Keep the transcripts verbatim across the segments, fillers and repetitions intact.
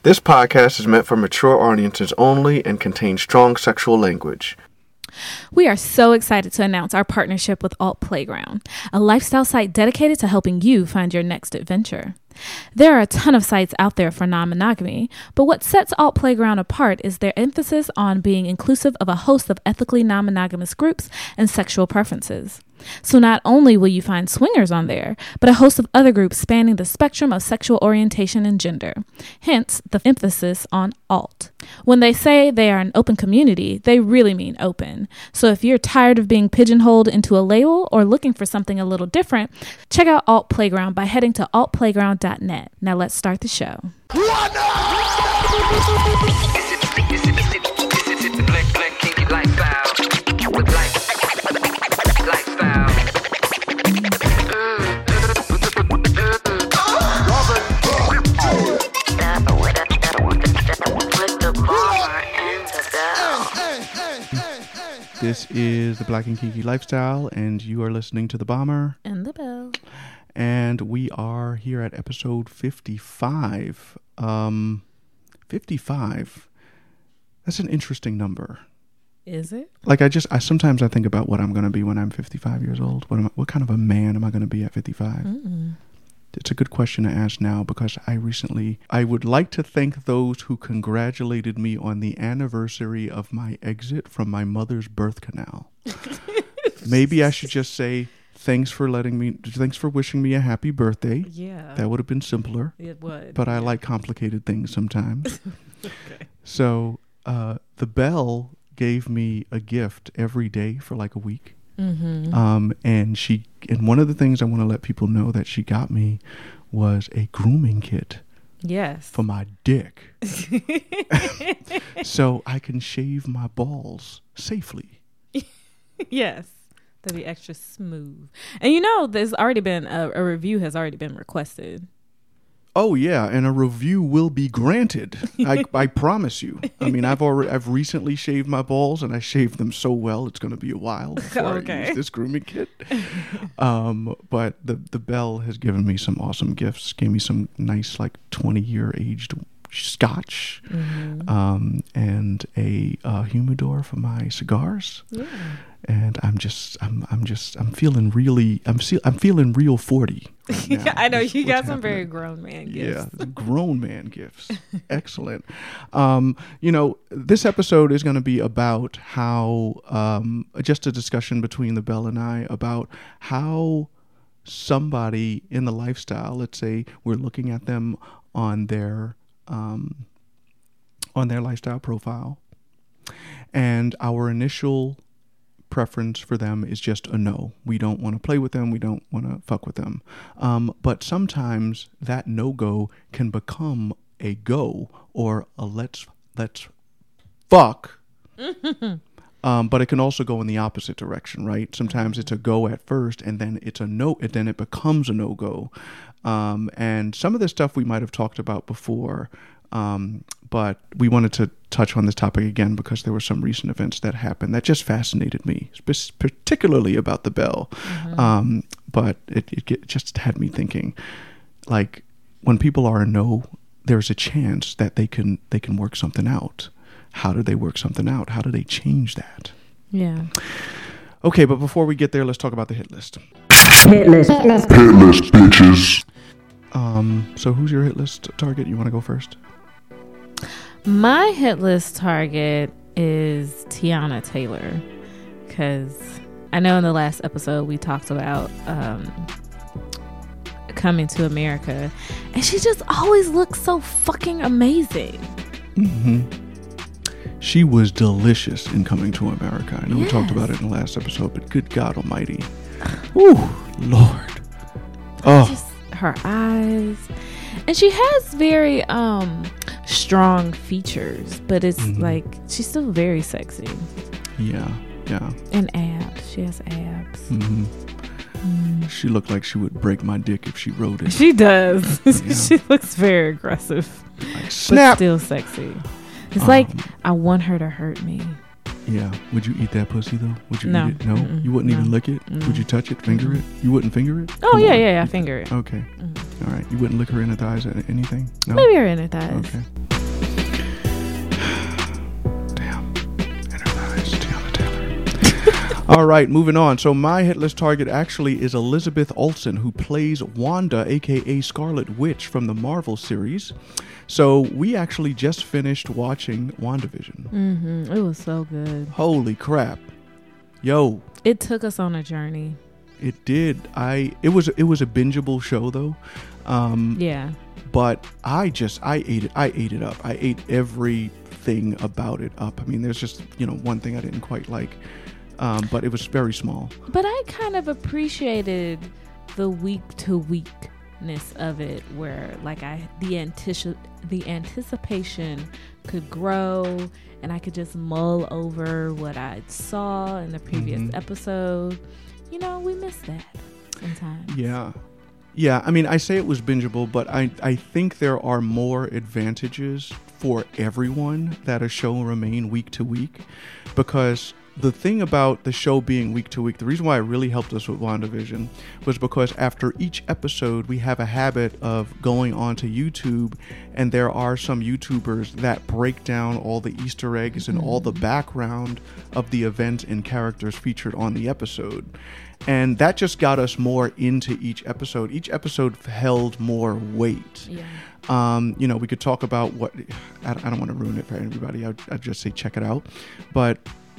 This podcast is meant for mature audiences only and contains strong sexual language. We are so excited to announce our partnership with Alt Playground, a lifestyle site dedicated to helping you find your next adventure. There are a ton of sites out there for non-monogamy, but what sets Alt Playground apart is their emphasis on being inclusive of a host of ethically non-monogamous groups and sexual preferences. So not only will you find swingers on there, but a host of other groups spanning the spectrum of sexual orientation and gender. Hence, the emphasis on alt. When they say they are an open community, they really mean open. So if you're tired of being pigeonholed into a label or looking for something a little different, check out Alt Playground by heading to alt playground dot net. Now let's start the show. This is the Black and Kinky Lifestyle, and you are listening to The Bomber. And the Bell. And we are here at episode fifty-five. Um, fifty-five. That's an interesting number. Is it? Like, I just, I sometimes I think about what I'm going to be when I'm fifty-five years old. What am I, what kind of a man am I going to be at fifty-five? Mm-mm. It's a good question to ask now because I recently, I would like to thank those who congratulated me on the anniversary of my exit from my mother's birth canal. Maybe I should just say, thanks for letting me, thanks for wishing me a happy birthday. Yeah. That would have been simpler. It would. But I yeah. like complicated things sometimes. Okay. So uh, the Bell gave me a gift every day for like a week. Mm-hmm. Um, and she, and one of the things I want to let people know that she got me was a grooming kit. Yes. For my dick. So I can shave my balls safely. Yes. To be extra smooth. And you know, there's already been a, a review has already been requested. Oh yeah, and a review will be granted. I, I promise you. I mean, I've already I've recently shaved my balls, and I shaved them so well it's going to be a while before okay. I use this grooming kit. Um, but the the Bell has given me some awesome gifts. Gave me some nice like twenty year aged scotch, mm-hmm. um, and a uh, humidor for my cigars. Yeah. And I'm just, I'm, I'm just, I'm feeling really, I'm, see, I'm feeling real forty. Right now. Yeah, I know What's, you got some happening? very grown man gifts. Yeah, grown man gifts. Excellent. Um, you know, this episode is going to be about how, um, just a discussion between the Bell and I about how somebody in the lifestyle, let's say we're looking at them on their, um, on their lifestyle profile, and our initial preference for them is just a no. We don't want to play with them. We don't want to fuck with them. Um, but sometimes that no-go can become a go or a let's let's fuck. um, but it can also go in the opposite direction, right? Sometimes it's a go at first, and then it's a no, and then it becomes a no-go. Um, and some of this stuff we might have talked about before. Um, but we wanted to touch on this topic again because there were some recent events that happened that just fascinated me, sp- particularly about the Bell. Mm-hmm. Um, but it, it, it just had me thinking, like, when people are a no, there's a chance that they can they can work something out. How do they work something out? How do they change that? Yeah. Okay, but before we get there, let's talk about the hit list. Hit list. Hit list, hit list bitches. Um, so who's your hit list target? You want to go first? My hit list target is Tiana Taylor, because I know in the last episode we talked about um, coming to America, and she just always looks so fucking amazing. Mm-hmm. She was delicious in Coming to America. I know yes. we talked about it in the last episode, but good God Almighty. Ooh, Lord. Oh. Just her eyes. And she has very um strong features, but it's mm-hmm. like she's still very sexy. Yeah, yeah. And abs. She has abs. Mm-hmm. Mm. She looked like she would break my dick if she rode it. She does. Yeah. She looks very aggressive. Like, snap. But still sexy. It's um, like I want her to hurt me. Yeah. Would you eat that pussy though? Would you no. eat it? No. Mm-mm. You wouldn't no. even lick it? Mm-mm. Would you touch it? Finger it? You wouldn't finger it? Oh, Come yeah, on. yeah, yeah. Finger it. Okay. Mm-hmm. All right. You wouldn't lick her inner thighs or anything? No? Maybe her inner thighs. Okay. All right, moving on. So my hit list target actually is Elizabeth Olsen, who plays Wanda, aka Scarlet Witch from the Marvel series. So we actually just finished watching WandaVision. Mm-hmm. It was so good. Holy crap. Yo. It took us on a journey. It did. I it was it was a bingeable show though. Um Yeah. But I just I ate it I ate it up. I ate everything about it up. I mean, there's just, you know, one thing I didn't quite like. Um, but it was very small. But I kind of appreciated the week to weekness of it, where like I the antici- the anticipation could grow, and I could just mull over what I saw in the previous mm-hmm. episode. You know, we miss that sometimes. Yeah. Yeah, I mean, I say it was bingeable, but I, I think there are more advantages for everyone that a show remain week to week, because the thing about the show being week to week, the reason why it really helped us with WandaVision was because after each episode, we have a habit of going onto YouTube, and there are some YouTubers that break down all the Easter eggs and mm-hmm. all the background of the event and characters featured on the episode. And that just got us more into each episode. Each episode held more weight. Yeah. Um, you know, we could talk about what, I, I don't want to ruin it for everybody. I'd, I'd just say check it out. But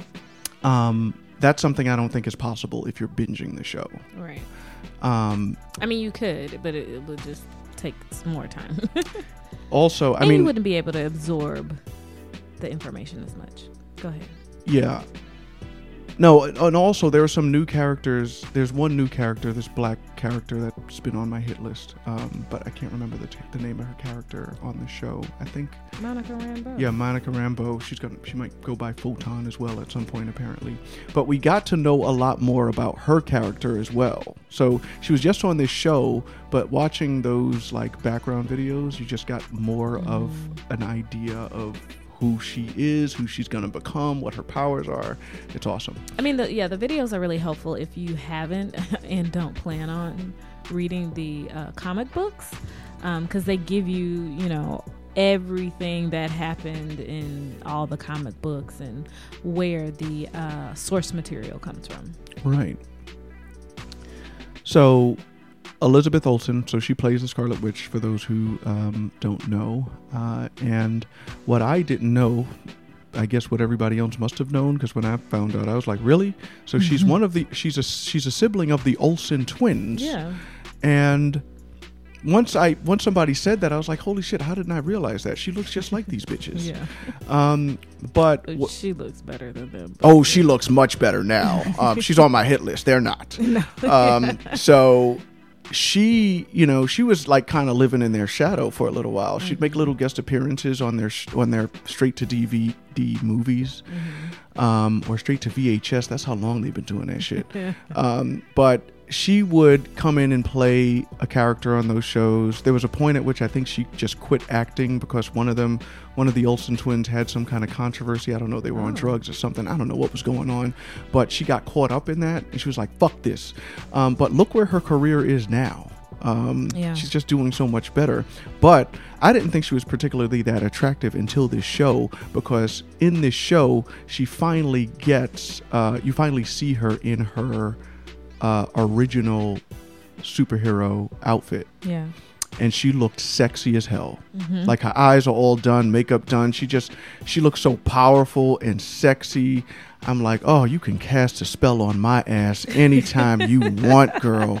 um, that's something I don't think is possible if you're binging the show. Right. Um, I mean, you could, but it, it would just take some more time. Also, I and mean, you wouldn't be able to absorb the information as much. Go ahead. Yeah. No, and also there are some new characters. There's one new character, this black character that's been on my hit list, um, but I can't remember the, t- the name of her character on the show. I think Monica Rambeau. Yeah, Monica Rambeau. She's gonna. She might go by Photon as well at some point, apparently. But we got to know a lot more about her character as well. So she was just on this show, but watching those like background videos, you just got more mm. of an idea of who she is, who she's going to become, what her powers are. It's awesome. I mean, the, yeah, the videos are really helpful if you haven't and don't plan on reading the uh, comic books, because um, they give you, you know, everything that happened in all the comic books and where the uh, source material comes from. Right. So Elizabeth Olsen, so she plays the Scarlet Witch, for those who um, don't know. Uh, and what I didn't know, I guess what everybody else must have known, because when I found out, I was like, really? So mm-hmm. she's one of the, she's a, she's a sibling of the Olsen twins. Yeah. And once I, once somebody said that, I was like, holy shit, how didn't I realize that? She looks just like these bitches. Yeah. Um, but w- she looks better than them. Oh, yeah. She looks much better now. um, she's on my hit list. They're not. No. um, so she, you know, she was like kind of living in their shadow for a little while. She'd make little guest appearances on their sh- on their straight to D V D movies, mm-hmm. um, or straight to V H S. That's how long they've been doing that shit. um, but she would come in and play a character on those shows. There was a point at which I think she just quit acting because one of them, one of the Olsen twins had some kind of controversy. I don't know, they were oh. on drugs or something. I don't know what was going on, but she got caught up in that and she was like, fuck this. Um, but look where her career is now. Um, yeah. She's just doing so much better. But I didn't think she was particularly that attractive until this show, because in this show, she finally gets, uh, you finally see her in her Uh, original superhero outfit. Yeah. And she looked sexy as hell. Mm-hmm. Like her eyes are all done, makeup done. She just, she looks so powerful and sexy. I'm like, oh, you can cast a spell on my ass anytime you want, girl.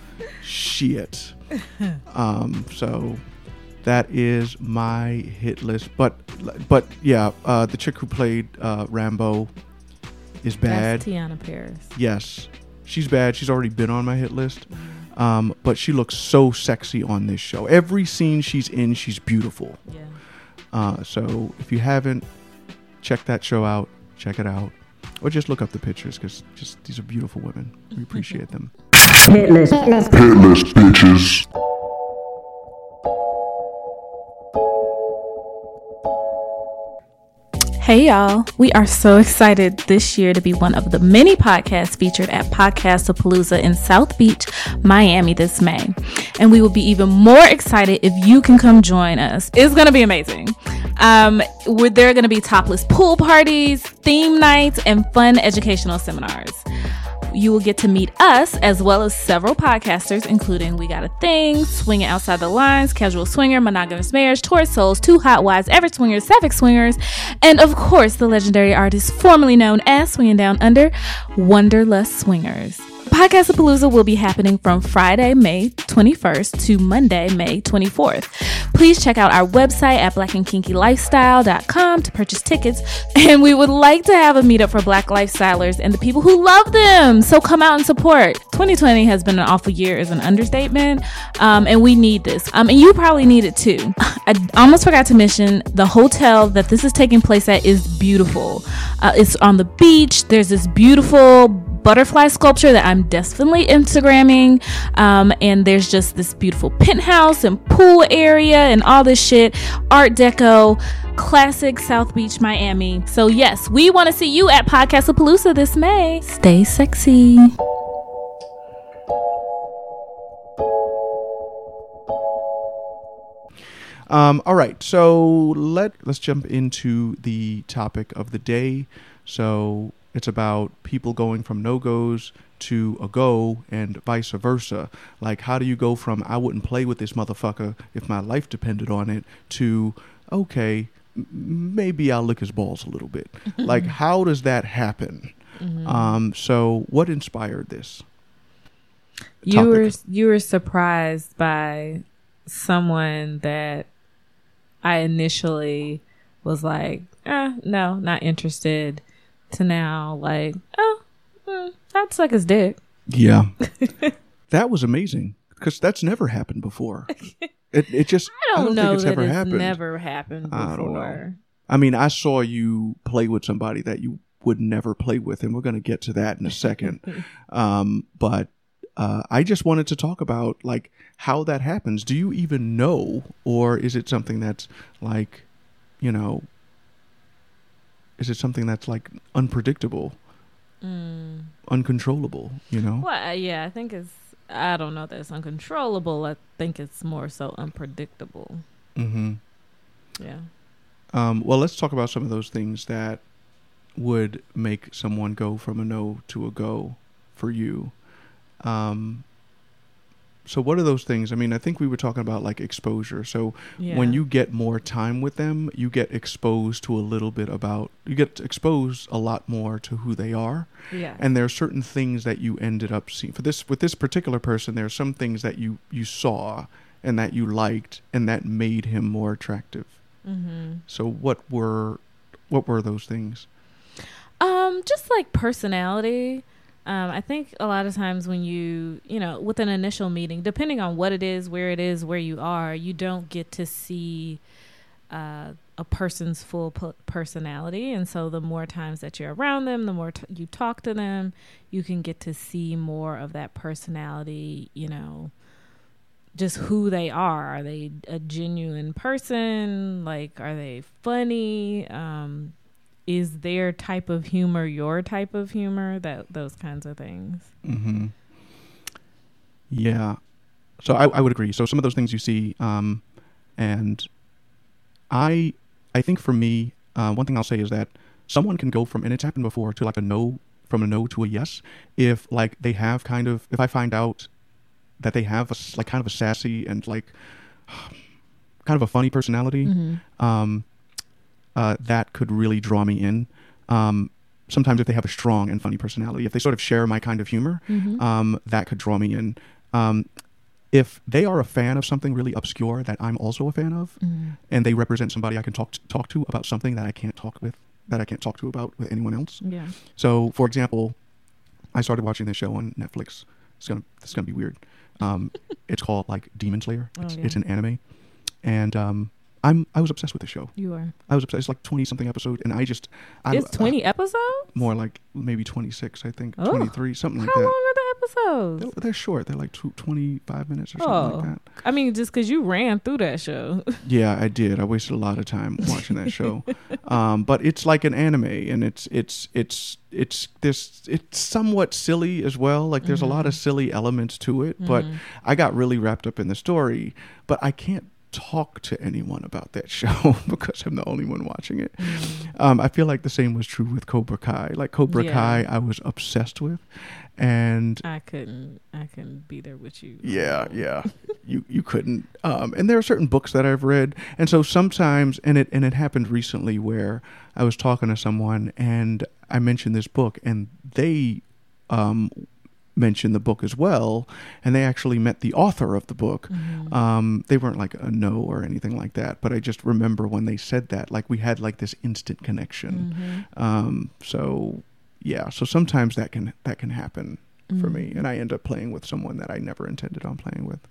Shit. Um, so that is my hit list. But, but yeah, uh, the chick who played uh, Rambeau is bad. That's Tiana Paris. Yes. She's bad. She's already been on my hit list. Um, but she looks so sexy on this show. Every scene she's in, she's beautiful. Yeah. Uh, so if you haven't checked that show out, check it out. Or just look up the pictures, because just these are beautiful women. We appreciate them. Hit list. Hit list, bitches. Hey y'all, we are so excited this year to be one of the many podcasts featured at Podcastapalooza in South Beach, Miami this May. And we will be even more excited if you can come join us. It's going to be amazing. Um, where there are going to be topless pool parties, theme nights, and fun educational seminars. You will get to meet us as well as several podcasters, including We Got a Thing, Swinging Outside the Lines, Casual Swinger, Monogamous Marriage, Taurus Souls, Two Hot Wives, Average Swingers, Sapphic Swingers, and of course, the legendary artist formerly known as Swinging Down Under, Wonderlust Swingers. Podcastapalooza will be happening from Friday, May twenty-first to Monday, May twenty-fourth. Please check out our website at black and kinky lifestyle dot com to purchase tickets. And we would like to have a meetup for Black lifestylers and the people who love them. So come out and support. twenty twenty has been an awful year is an understatement. Um, and we need this. Um, and you probably need it too. I almost forgot to mention the hotel that this is taking place at is beautiful. Uh, it's on the beach. There's this beautiful butterfly sculpture that I'm definitely Instagramming, um, and there's just this beautiful penthouse and pool area and all this shit, Art Deco, classic South Beach, Miami. So yes, we want to see you at Podcastapalooza this May. Stay sexy. Um, all right, so let let's jump into the topic of the day. So it's about people going from no-goes to a go and vice versa. Like, how do you go from I wouldn't play with this motherfucker if my life depended on it to, okay, m- maybe I'll lick his balls a little bit. Like, how does that happen? Mm-hmm. Um, so what inspired this You topic? were you were surprised by someone that I initially was like, eh, no, not interested, to now like, oh, mm, I'd suck his dick. Yeah. That was amazing because that's never happened before. It it just I don't, I don't know think it's that ever it's happened. never happened before. I don't know. I mean, I saw you play with somebody that you would never play with, and we're going to get to that in a second. um, but uh, I just wanted to talk about like how that happens. Do you even know, or is it something that's like, you know, is it something that's like unpredictable, mm. uncontrollable, you know? Well, uh, yeah, I think it's, I don't know that it's uncontrollable. I think it's more so unpredictable. Mm-hmm. Yeah. Um, well, let's talk about some of those things that would make someone go from a no to a go for you. Um, so what are those things? I mean, I think we were talking about like exposure. So Yeah. when you get more time with them, you get exposed to a little bit about, you get exposed a lot more to who they are. Yeah. And there are certain things that you ended up seeing. For this, with this particular person, there are some things that you, you saw and that you liked and that made him more attractive. Mm-hmm. So what were, what were those things? Um, just like personality. Um, I think a lot of times when you, you know, with an initial meeting, depending on what it is, where it is, where you are, you don't get to see uh, a person's full p- personality. And so the more times that you're around them, the more t- you talk to them, you can get to see more of that personality, you know, just who they are. Are they a genuine person? Like, are they funny? Um, is their type of humor your type of humor? That those kinds of things. Mm-hmm. Yeah. So I, I would agree. So some of those things you see, um, and I I think for me, uh, one thing I'll say is that someone can go from, and it's happened before, to like a no, from a no to a yes, if like they have kind of, if I find out that they have a, like kind of a sassy and like kind of a funny personality, mm-hmm. um, Uh, that could really draw me in. Um, sometimes if they have a strong and funny personality, if they sort of share my kind of humor, mm-hmm. um, that could draw me in. Um, if they are a fan of something really obscure that I'm also a fan of, mm-hmm. and they represent somebody I can talk to, talk to about something that I can't talk with, that I can't talk to about with anyone else. Yeah. So, for example, I started watching this show on Netflix. It's gonna it's gonna be weird. Um, it's called like Demon Slayer. It's, oh, yeah. it's an anime, and um, I'm I was obsessed with the show. You are. I was obsessed. It's like twenty something episodes, and I just I, it's twenty uh, episodes. More like maybe twenty-six, I think. Oh. twenty-three, something like How that. How long are the episodes? They're, they're short. They're like two, twenty-five minutes or oh. something like that. I mean, just because you ran through that show. Yeah, I did. I wasted a lot of time watching that show. Um, but it's like an anime, and it's it's it's it's this it's somewhat silly as well. Like there's mm-hmm. a lot of silly elements to it, mm-hmm. but I got really wrapped up in the story. But I can't talk to anyone about that show because I'm the only one watching it. Mm. Um, I feel like the same was true with Cobra Kai. Like Cobra yeah. Kai, I was obsessed with, and I couldn't. I couldn't be there with you. Yeah, yeah, you you couldn't. Um, and there are certain books that I've read, and so sometimes, and it and it happened recently where I was talking to someone and I mentioned this book, and they um, mentioned the book as well, and they actually met the author of the book. Mm-hmm. Um, they weren't like a no or anything like that, but I just remember when they said that, like we had like this instant connection. Mm-hmm. Um, so yeah, so sometimes that can that can happen. Mm-hmm. For me, and I end up playing with someone that I never intended on playing with.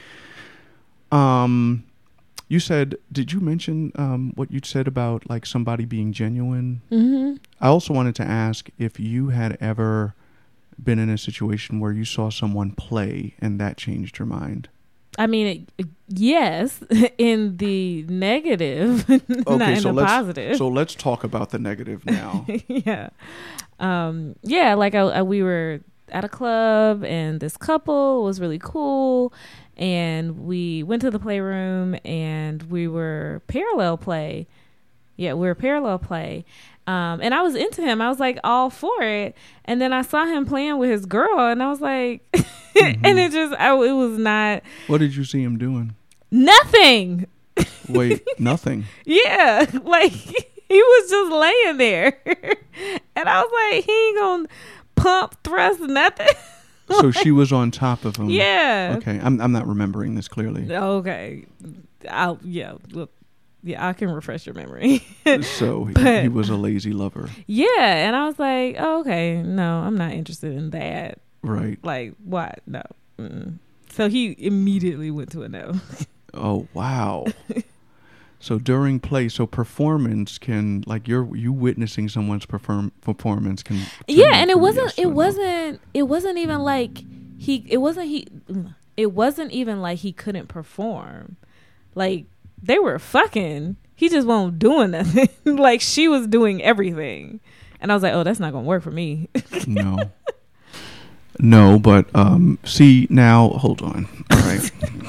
Um, you said, did you mention um, what you said about like somebody being genuine? Mm-hmm. I also wanted to ask if you had ever been in a situation where you saw someone play and that changed your mind. I mean, it, yes, in the negative, okay, not in so the let's, positive. So let's talk about the negative now. yeah, um, yeah. Like I, I, we were at a club and this couple was really cool, and we went to the playroom and we were parallel play. Yeah, we were parallel play. Um, and I was into him. I was like all for it. And then I saw him playing with his girl and I was like, mm-hmm. and it just, I, it was not. What did you see him doing? Nothing. Wait, nothing? Yeah. Like he was just laying there. And I was like, he ain't gonna pump, thrust, nothing. So she was on top of him. Yeah. Okay. I'm I'm not remembering this clearly. Okay. I'll, yeah. Look. Yeah, I can refresh your memory. So he, but, he was a lazy lover. Yeah, and I was like, oh, okay, no, I'm not interested in that. Right. Like, what? No. Mm-mm. So he immediately went to a no. Oh, wow. So during play, so performance can, like you're you witnessing someone's perform performance can. Yeah, and it wasn't. Yes it wasn't. It wasn't even like he. It wasn't he. It wasn't even like he couldn't perform. Like. They were fucking. He just wasn't doing nothing. Like she was doing everything, and I was like, "Oh, that's not gonna work for me." No, no. But um, see now, hold on. All right.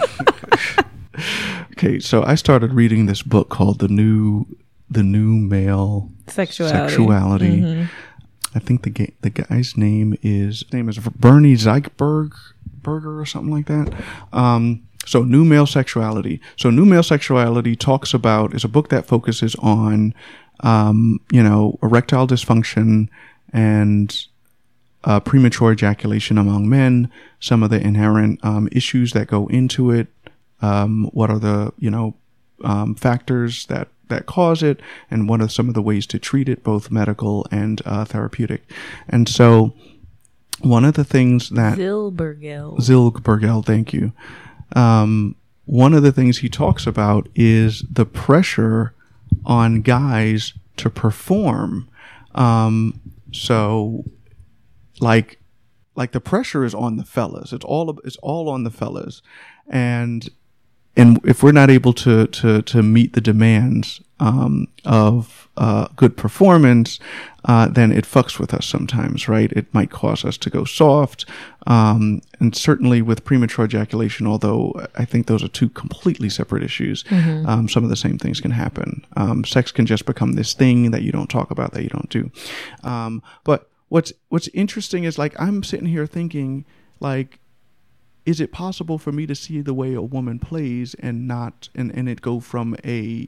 Okay, so I started reading this book called the new, the new male sexuality. Sexuality. Mm-hmm. I think the ga- the guy's name is his name is Bernie Zeichberg Berger or something like that. Um. So new male sexuality. So new male sexuality talks about, is a book that focuses on, um, you know, erectile dysfunction and uh, premature ejaculation among men, some of the inherent um, issues that go into it, um, what are the, you know, um, factors that, that cause it, and what are some of the ways to treat it, both medical and uh, therapeutic. And so one of the things that... Zilbergel. Zilbergel, thank you. Um, one of the things he talks about is the pressure on guys to perform. Um, so like, like the pressure is on the fellas. It's all, it's all on the fellas. And, and if we're not able to, to, to meet the demands, um, of, uh, good performance, uh, then it fucks with us sometimes, right? It might cause us to go soft. Um, and certainly with premature ejaculation, although I think those are two completely separate issues, mm-hmm. um, some of the same things can happen. Um, sex can just become this thing that you don't talk about, that you don't do. Um, but what's, what's interesting is like, I'm sitting here thinking like, is it possible for me to see the way a woman plays and not, and, and it go from a,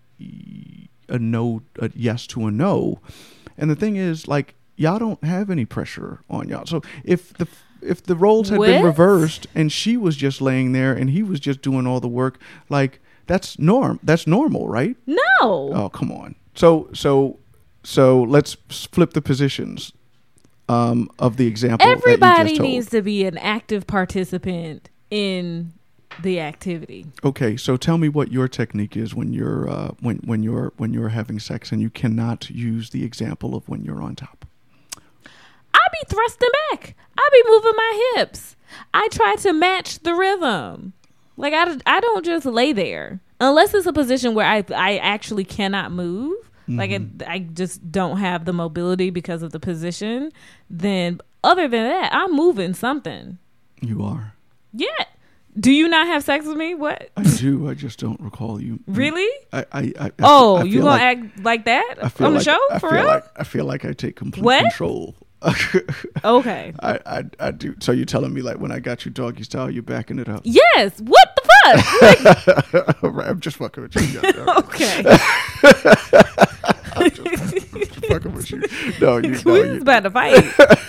a no, a yes to a no? And the thing is, like, y'all don't have any pressure on y'all. So if the if the roles had what? been reversed and she was just laying there and he was just doing all the work, like that's norm. That's normal, right? No. Oh, come on. So so so let's flip the positions um, of the example. Everybody that you just told. needs to be an active participant in the activity. Okay, so tell me what your technique is when you're uh, when when you're when you're having sex and you cannot use the example of when you're on top. I be thrusting back. I be moving my hips. I try to match the rhythm. Like I, I don't just lay there unless it's a position where I I actually cannot move. Mm-hmm. Like it, I just don't have the mobility because of the position. Then other than that, I'm moving something. You are. Yeah. Do you not have sex with me? What? I do. I just don't recall you. Really? I. I, I, I oh, I you gonna like, act like that I feel on the like, show? I For feel real? Like, I feel like I take complete What? control. Okay. I, I I do. So you're telling me like when I got you doggy style, you're backing it up? Yes. What the fuck? Right, I'm just fucking with you. Yeah, Okay. I'm just, I'm just fucking with you. No, you. No, We you was about to fight.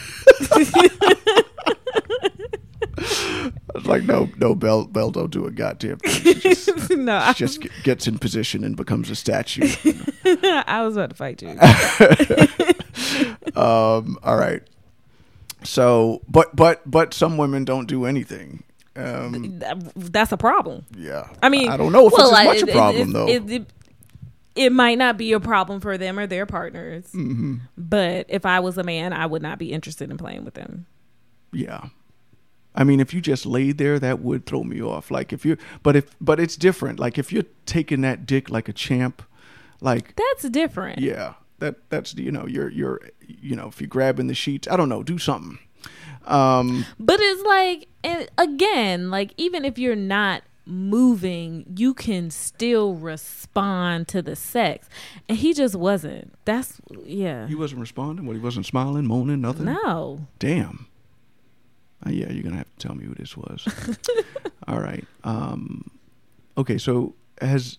I was like, no, no, Belle, Belle don't do a goddamn thing. She just, no, I, she just get- gets in position and becomes a statue. I was about to fight you. um, all right. So, but but but some women don't do anything. Um, That's a problem. yeah. I mean, I don't know if well, it's as much it- a problem it, though. It, it, it might not be a problem for them or their partners, mm-hmm. but if I was a man, I would not be interested in playing with them. Yeah. I mean, if you just laid there, that would throw me off. Like if you, but if, but it's different. Like if you're taking that dick like a champ, like That's different. yeah, that that's you know you're you're you know if you're grabbing the sheets, I don't know, do something. Um, But it's like, and again, like even if you're not moving, you can still respond to the sex, and he just wasn't. That's yeah. he wasn't responding. What, he wasn't smiling, moaning, nothing. No. Damn. Uh, yeah, you're gonna have to tell me who this was. All right. Um, okay. So has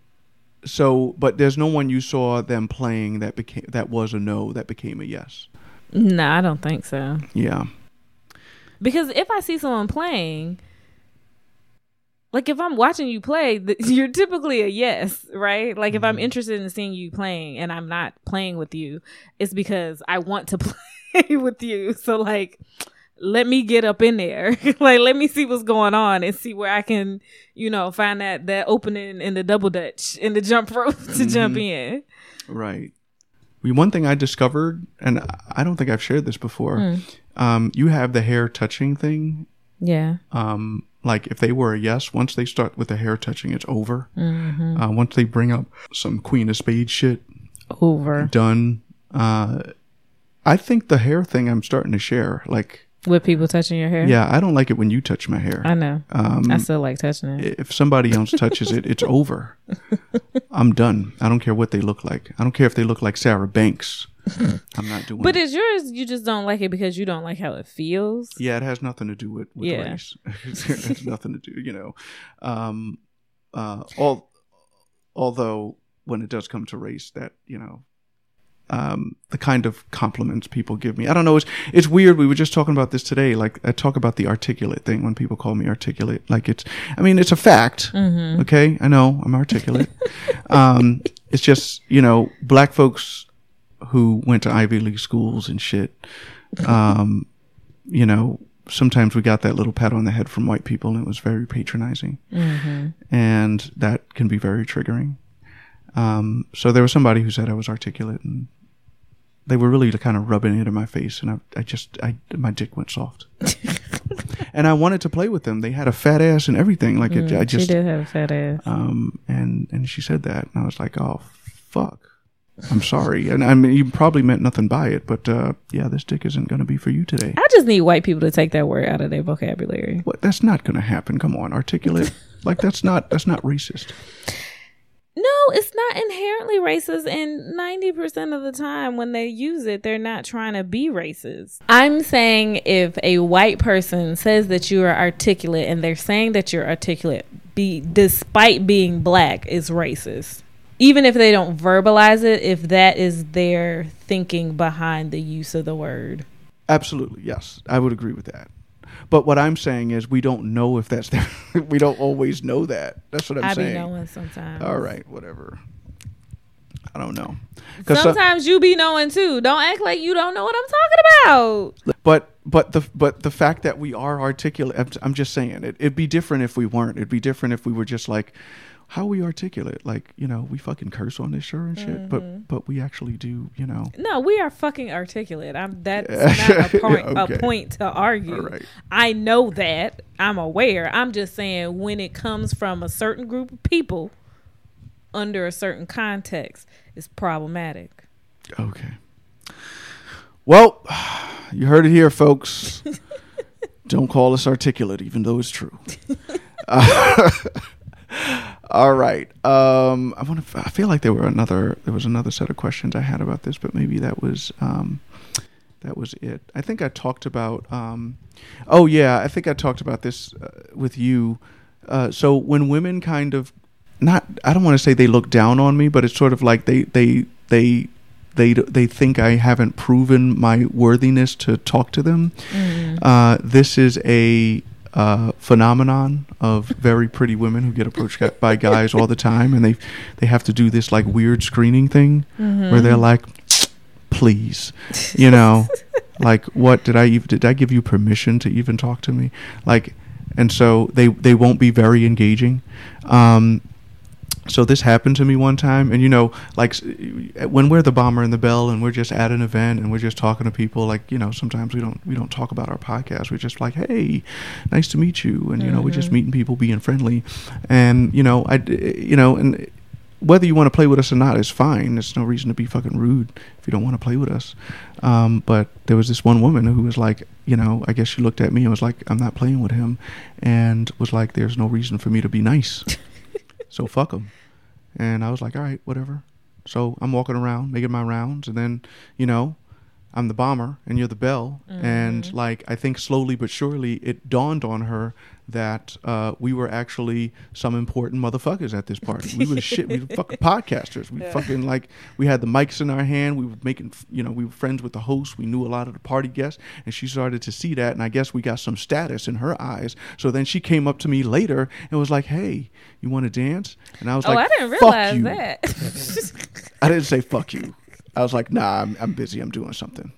so, but there's no one you saw them playing that became that was a no that became a yes. No, I don't think so. Yeah. Because if I see someone playing, like if I'm watching you play, th- you're typically a yes, right? Like if I'm interested in seeing you playing and I'm not playing with you, it's because I want to play with you. So like, let me get up in there. Like, let me see what's going on and see where I can, you know, find that, that opening in the double dutch, in the jump rope to Mm-hmm. jump in. Right. Well, one thing I discovered, and I don't think I've shared this before, Mm. um, you have the hair touching thing. Yeah. Um, like if they were a yes, once they start with the hair touching, it's over. Mm-hmm. Uh, once they bring up some Queen of Spades shit, Over. done. Uh, I think the hair thing I'm starting to share. Like, With people touching your hair? yeah, I don't like it when you touch my hair. I know. Um, I still like touching it. if somebody else touches it, it's over. I'm done. I don't care what they look like. I don't care if they look like Sarah Banks. I'm not doing But it. it's yours, you just don't like it because you don't like how it feels. Yeah, it has nothing to do with, with Yeah. race. It has nothing to do, you know. Um, uh, all, although when it does come to race, that, you know, um, the kind of compliments people give me. I don't know. It's, it's weird. We were just talking about this today. Like I talk about the articulate thing when people call me articulate. Like it's, I mean, it's a fact. Mm-hmm. Okay. I know I'm articulate. um, it's just, you know, black folks who went to Ivy League schools and shit. Um, you know, sometimes we got that little pat on the head from white people and it was very patronizing. Mm-hmm. And that can be very triggering. Um, so there was somebody who said I was articulate and they were really kind of rubbing it in my face, and I, I just, I, my dick went soft, and I wanted to play with them. They had a fat ass and everything. Like it, Mm, I just, she did have a fat ass. um, and and she said that, and I was like, oh fuck, I'm sorry, and I mean, you probably meant nothing by it, but uh, yeah, this dick isn't going to be for you today. I just need white people to take that word out of their vocabulary. What? That's not going to happen. Come on, articulate. Like that's not that's not racist. No, it's not inherently racist, and ninety percent of the time when they use it, they're not trying to be racist. I'm saying if a white person says that you are articulate and they're saying that you're articulate, be despite being black, is racist. Even if they don't verbalize it, if that is their thinking behind the use of the word. Absolutely, yes, I would agree with that. But what I'm saying is we don't know if that's there. We don't always know that. That's what I'm I saying. be knowing sometimes. All right, whatever. I don't know. 'Cause Sometimes you be knowing too. Don't act like you don't know what I'm talking about. some- but but the but the fact that we are articulate, I'm, I'm just saying it. It'd be different if we weren't. It'd be different if we were just like, how we articulate. Like, you know, we fucking curse on this show and shit. Mm-hmm. But but we actually do. You know. No, we are fucking articulate. I'm that's not a point Okay. a point to argue. All right. I know that. I'm aware. I'm just saying when it comes from a certain group of people under a certain context, it's problematic. Okay. Well, you heard it here, folks. Don't call us articulate, even though it's true. uh, all right. Um, I want to. I feel like there were another. There was another set of questions I had about this, but maybe that was. Um, that was it. I think I talked about. Um, oh yeah, I think I talked about this uh, with you. Uh, so when women kind of, not. I don't want to say they look down on me, but it's sort of like they they they. They they think I haven't proven my worthiness to talk to them. Mm. Uh, this is a uh, phenomenon of very pretty women who get approached by guys all the time, and they they have to do this like weird screening thing mm-hmm. where they're like, "Please, you know, like what did I even did I give you permission to even talk to me?" Like, and so they they won't be very engaging. Um, So this happened to me one time, and you know, like when we're the Bomber and the Bell, and we're just at an event, and we're just talking to people, like you know, sometimes we don't we don't talk about our podcast. We're just like, hey, nice to meet you, and you mm-hmm. know, we're just meeting people, being friendly, and you know, I, you know, and whether you want to play with us or not is fine. There's no reason to be fucking rude if you don't want to play with us. Um, but there was this one woman who was like, you know, I guess she looked at me and was like, I'm not playing with him, and was like, there's no reason for me to be nice. So fuck him. And I was like, all right, whatever. So I'm walking around, making my rounds. And then, you know, I'm the Bomber and you're the Bell. Mm-hmm. And like, I think slowly but surely it dawned on her that uh, we were actually some important motherfuckers at this party. We were shit. We were fucking podcasters. We yeah. fucking like, we had the mics in our hand. We were making, you know, we were friends with the host. We knew a lot of the party guests. And she started to see that. And I guess we got some status in her eyes. So then she came up to me later and was like, hey, you want to dance? And I was oh, like, I didn't fuck realize you. that. I didn't say fuck you. I was like, nah, I'm, I'm busy. I'm doing something.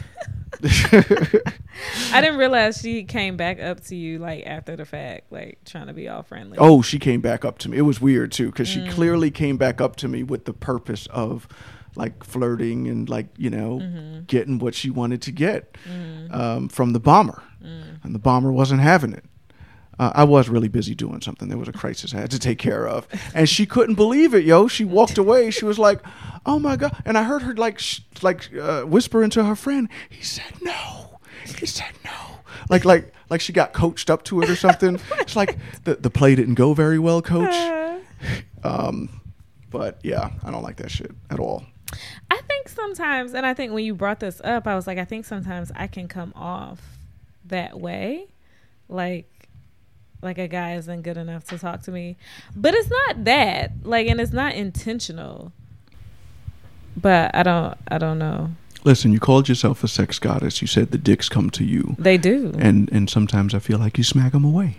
I didn't realize she came back up to you like after the fact, like trying to be all friendly. Oh, she came back up to me. It was weird too, because mm. she clearly came back up to me with the purpose of like flirting and like, you know, mm-hmm. getting what she wanted to get mm. um, from the Bomber. Mm. And the Bomber wasn't having it. Uh, I was really busy doing something. There was a crisis I had to take care of. And she couldn't believe it, yo. She walked away. She was like, oh, my God. And I heard her like sh- like uh, whisper into her friend, he said no. He said no. Like like like she got coached up to it or something. It's like the, the play didn't go very well, coach. Um, but, yeah, I don't like that shit at all. I think sometimes, and I think when you brought this up, I was like, I think sometimes I can come off that way. Like, like a guy isn't good enough to talk to me, but it's not that like, and it's not intentional, but I don't, I don't know. Listen, you called yourself a sex goddess. You said the dicks come to you. They do. And, and sometimes I feel like you smack them away.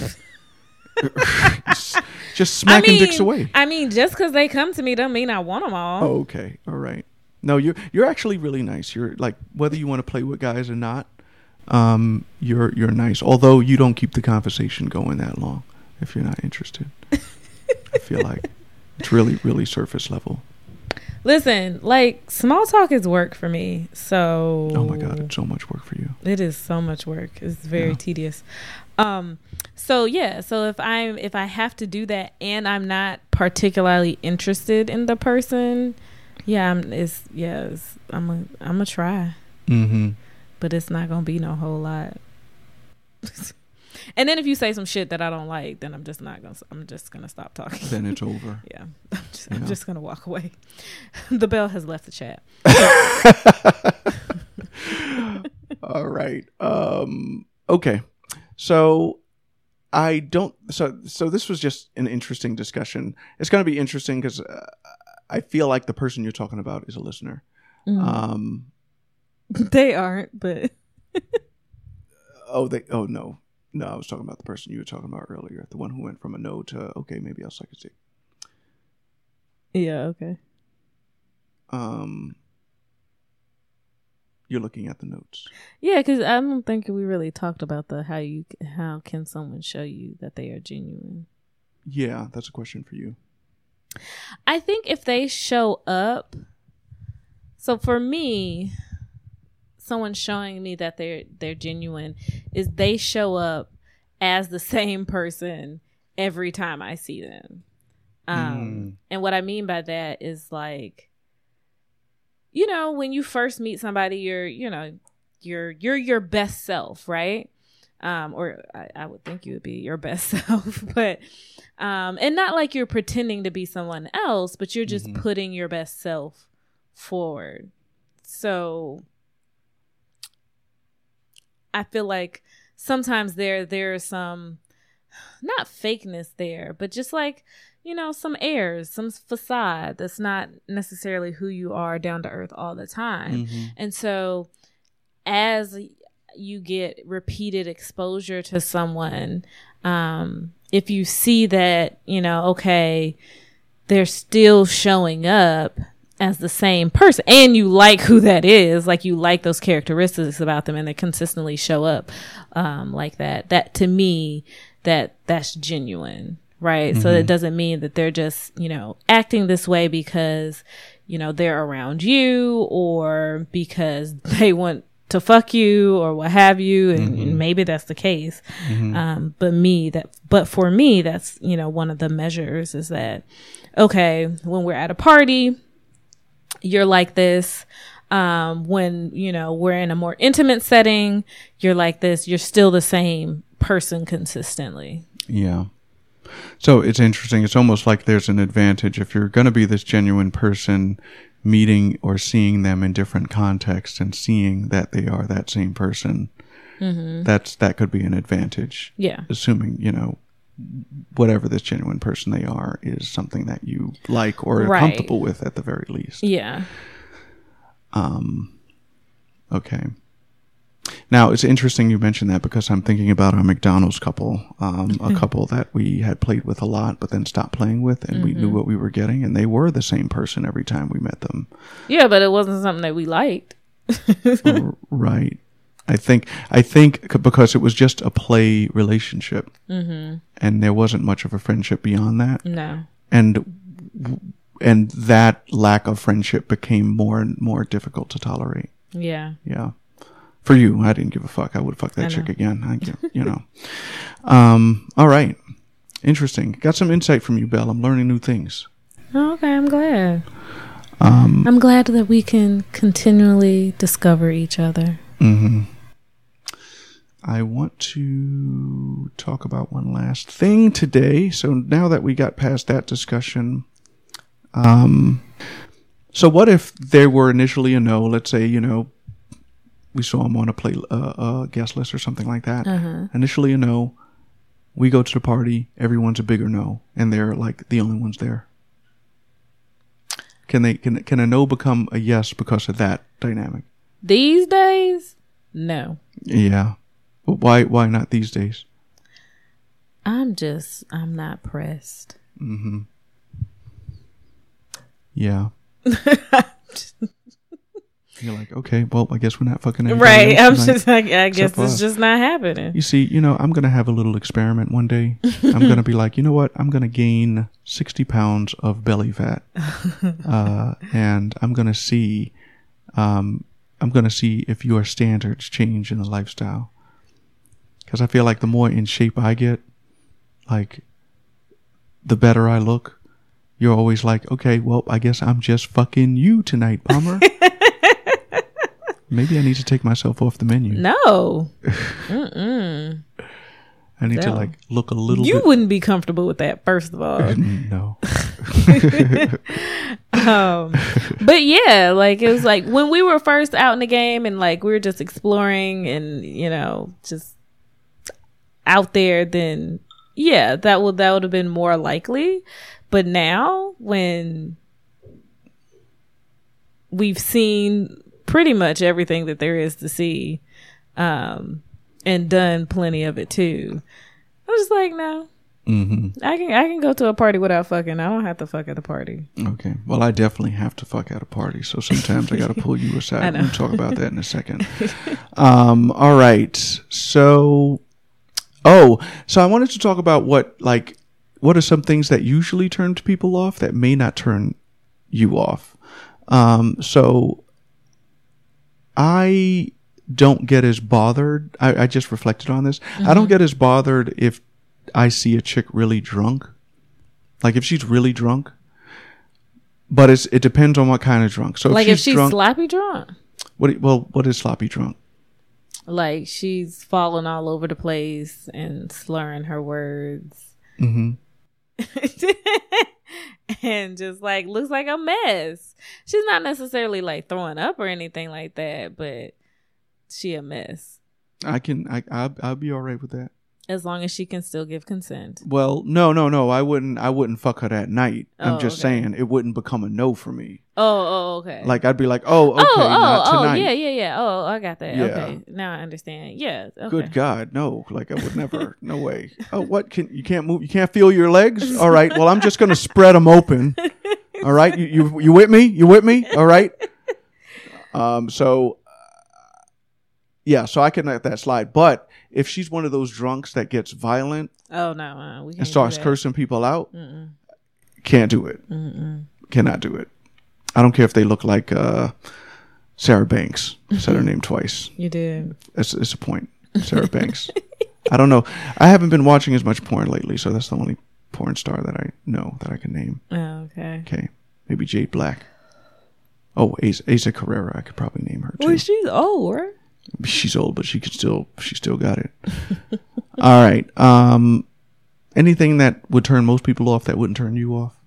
just, just smacking I mean, dicks away. I mean, just cause they come to me don't mean I want them all. Oh, okay. All right. No, you're, you're actually really nice. You're like, whether you want to play with guys or not, Um, you're you're nice, although you don't keep the conversation going that long if you're not interested. I feel like it's really, really surface level. Listen, like small talk is work for me. So oh my God, it's so much work for you. It is so much work. It's very yeah. tedious. Um, so yeah, so if I'm if I have to do that and I'm not particularly interested in the person, yeah, I'm it's yeah, it's, I'm a I'm gonna try. Mm-hmm. But it's not gonna be no whole lot. And then if you say some shit that I don't like, then I'm just not gonna. I'm just gonna stop talking. Then it's over. Yeah, I'm just, I'm just gonna walk away. The Bell has left the chat. All right. Um, okay. So I don't. So so this was just an interesting discussion. It's gonna be interesting because uh, I feel like the person you're talking about is a listener. Mm. Um. They aren't, but oh, they oh no, no. I was talking about the person you were talking about earlier, the one who went from a no to okay, maybe I'll suck a dick. Yeah. Okay. Um, you're looking at the notes. Yeah, because I don't think we really talked about the how you how can someone show you that they are genuine. Yeah, that's a question for you. I think if they show up, so for me. Someone showing me that they're they're genuine is they show up as the same person every time I see them. Um, mm. And what I mean by that is like, you know, when you first meet somebody, you're, you know, you're you're your best self, right? Um, or I, I would think you would be your best self, but um, and not like you're pretending to be someone else, but you're just mm-hmm. putting your best self forward. So I feel like sometimes there there's some not fakeness there, but just like, you know, some airs, some facade that's not necessarily who you are down to earth all the time. Mm-hmm. And so as you get repeated exposure to someone, um, if you see that, you know, okay, they're still showing up as the same person and you like who that is, like you like those characteristics about them and they consistently show up um, like that, that to me, that that's genuine, right? Mm-hmm. So it doesn't mean that they're just, you know, acting this way because, you know, they're around you or because they want to fuck you or what have you. And, mm-hmm. and maybe that's the case. Mm-hmm. Um, but me, that, but for me, that's, you know, one of the measures is that, okay, when we're at a party, you're like this. Um, when, you know, we're in a more intimate setting, you're like this, you're still the same person consistently. Yeah. So it's interesting. It's almost like there's an advantage if you're going to be this genuine person, meeting or seeing them in different contexts and seeing that they are that same person. Mm-hmm. That's, that could be an advantage. Yeah. Assuming, you know, whatever this genuine person they are is something that you like or are right. comfortable with at the very least. Yeah. Um, okay. Now, it's interesting you mentioned that because I'm thinking about our McDonald's couple, um, a couple that we had played with a lot, but then stopped playing with, and mm-hmm. we knew what we were getting, and they were the same person every time we met them. Yeah, but it wasn't something that we liked. Right. I think, I think because it was just a play relationship, mm-hmm. and there wasn't much of a friendship beyond that. No. And, and that lack of friendship became more and more difficult to tolerate. Yeah. Yeah. For you, I didn't give a fuck. I would fuck that chick again. I, you know. Um, all right. Interesting. Got some insight from you, Belle. I'm learning new things. Oh, okay, I'm glad. Um, I'm glad that we can continually discover each other. Mm-hmm. I want to talk about one last thing today. So now that we got past that discussion, um, so what if there were initially a no? Let's say, you know, we saw him on a play, uh, a guest list or something like that. Uh-huh. Initially a no. We go to the party. Everyone's a bigger no, and they're like the only ones there. Can they? Can can a no become a yes because of that dynamic? These days, no. Yeah. But why? Why not these days? I'm just. I'm not pressed. Mm-hmm. Yeah. You're like, okay, well, I guess we're not fucking anybody right. I'm tonight, just like, I guess it's us. Just not happening. You see, you know, I'm going to have a little experiment one day. I'm going to be like, you know what? I'm going to gain sixty pounds of belly fat. uh, and I'm going to see, um, I'm going to see if your standards change in the lifestyle. Because I feel like the more in shape I get, like, the better I look. You're always like, okay, well, I guess I'm just fucking you tonight, Palmer. Maybe I need to take myself off the menu. No. Mm-mm. I need no. to like look a little you bit. You wouldn't be comfortable with that, first of all. No. um, but yeah, like it was like when we were first out in the game and like we were just exploring and, you know, just out there, then yeah, that would, that would have been more likely. But now when we've seen pretty much everything that there is to see, um, and done plenty of it too. I was just like, no, mm-hmm. I can I can go to a party without fucking. I don't have to fuck at the party. Okay, well, I definitely have to fuck at a party, so sometimes I got to pull you aside. We'll talk about that in a second. um, all right, so oh, so I wanted to talk about what like what are some things that usually turn people off that may not turn you off. Um, so. I don't get as bothered. I, I just reflected on this. Mm-hmm. I don't get as bothered if I see a chick really drunk. Like if she's really drunk. But it's, it depends on what kind of drunk. So like if she's, if she's drunk, sloppy drunk? What? Well, what is sloppy drunk? Like she's falling all over the place and slurring her words. Mm-hmm. And just like looks like a mess. She's not necessarily like throwing up or anything like that, but she a mess. I can, I, I'll, I'll be all right with that. As long as she can still give consent. Well, no, no, no. I wouldn't. I wouldn't fuck her that night. Oh, I'm just okay. saying it wouldn't become a no for me. Oh, oh, okay. Like I'd be like, oh, okay, oh, oh, not oh, tonight. yeah, yeah, yeah. Oh, I got that. Yeah. Okay, now I understand. Yeah. Okay. Good God, no! Like I would never. No way. Oh, what? Can you can't move? You can't feel your legs? All right. Well, I'm just gonna spread them open. All right. You you you with me? You with me? All right. Um. So. Yeah. So I can let that slide, but if she's one of those drunks that gets violent, Oh no, uh, we can't and starts do that. cursing people out, Mm-mm. can't do it. Mm-mm. Cannot do it. I don't care if they look like uh, Sarah Banks. Said her name twice. You did. It's, it's a point. Sarah Banks. I don't know. I haven't been watching as much porn lately, so that's the only porn star that I know that I can name. Oh, okay. Okay. Maybe Jade Black. Oh, Asa, Asa Carrera. I could probably name her too. Well, she's old, right? She's old, but she could still. She still got it. All right. Um, anything that would turn most people off that wouldn't turn you off?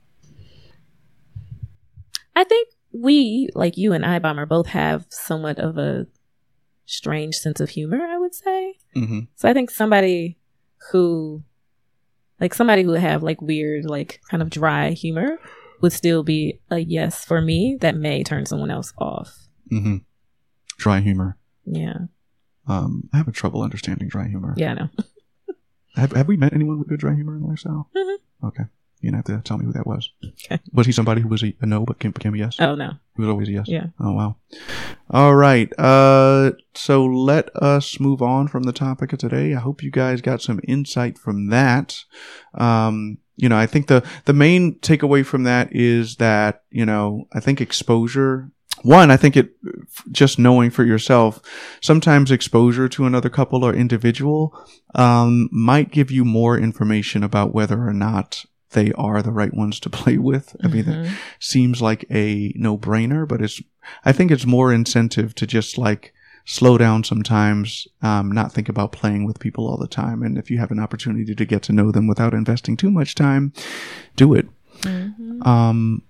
I think we, like you and I, Bomber, both have somewhat of a strange sense of humor, I would say. Mm-hmm. So I think somebody who, like somebody who would have like weird, like kind of dry humor would still be a yes for me that may turn someone else off. Mm-hmm. Dry humor. Yeah. Um, I have a trouble understanding dry humor. Yeah, I know. Have Have we met anyone with good dry humor in the lifestyle? Mm-hmm. Okay. You don't have to tell me who that was. Okay. Was he somebody who was a, a no but became, became a yes? Oh, no. He was always a yes? Yeah. Oh, wow. All right. Uh, so let us move on from the topic of today. I hope you guys got some insight from that. Um, you know, I think the, the main takeaway from that is that, you know, I think exposure... One, I think it, just knowing for yourself, sometimes exposure to another couple or individual um, might give you more information about whether or not they are the right ones to play with. I mean, Mm-hmm. it seems like a no-brainer, but it's, I think it's more incentive to just like slow down sometimes, um, not think about playing with people all the time. And if you have an opportunity to get to know them without investing too much time, do it. Mm-hmm. Um,